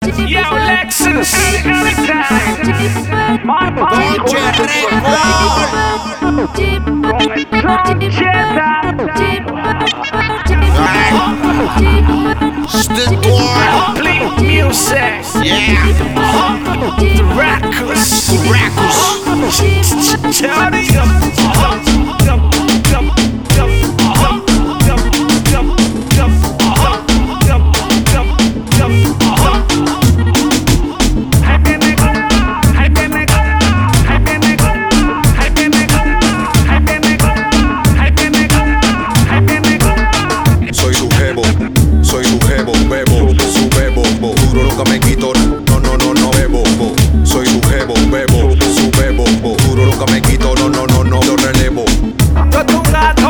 Yo, Lexus. My Complete music. Yeah. The Rackus. Tony. Me quito, no bebo, soy tu jevo, bebo, su bebo, duro nunca me quito, no, yo relevo. Yo tu gato.